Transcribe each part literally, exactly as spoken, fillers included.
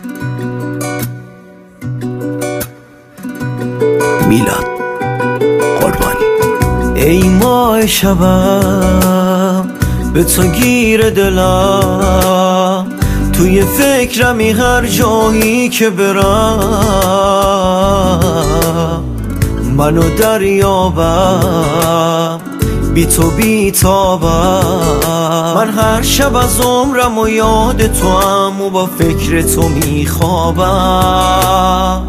میلاد قربانی. ای ماه شبم به تو گیر دلم، توی فکرمی هر جایی که برم، منو دریابم بی تو بی تابم. من هر شب از عمرم و یاد تو هم و با فکر تو میخوابم.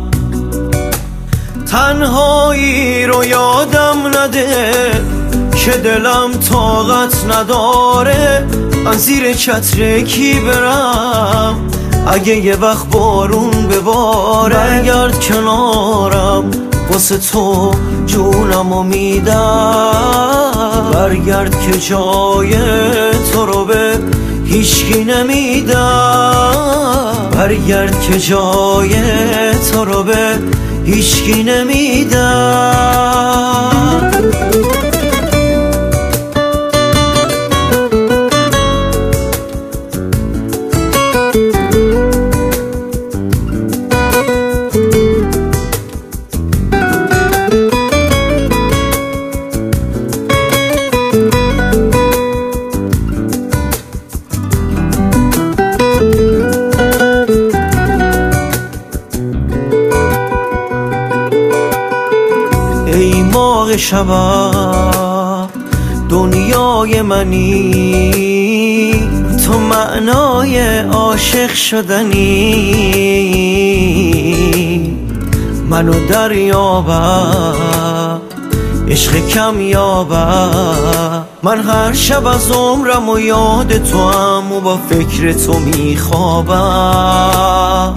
تنهایی رو یادم نده که دلم طاقت نداره، من زیر چتر کی برم اگه یه وقت بارون بباره. برگرد کنارم واسه تو جونمو میدم، برگرد که جای تو رو به هیچکی نمیدم، برگرد که جای تو رو به هیچکی نمیدم. ای ماه شبم دنیای منی، تو معنای عاشق شدنی، منو دریابم عشق کم یابم. من هر شب از عمرم و یاد تو هم و با فکر تو میخوابم.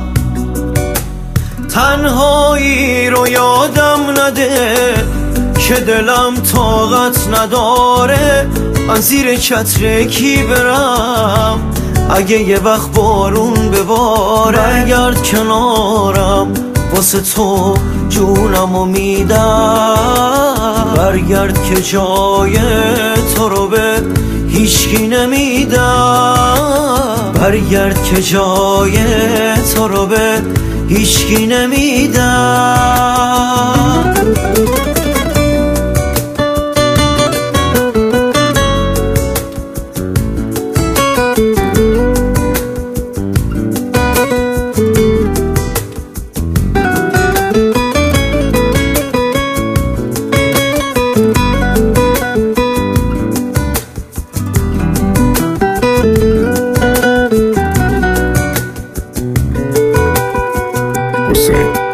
تنهایی رو یادم نده که دلم طاقت نداره، من زیر چتر کی برم اگه یه وقت بارون بباره. برگرد کنارم واسه تو جونمو میدم، برگرد که جای تو رو به هیچکی نمیدم، برگرد که جای تو رو به هیچکی نمیدم. حسین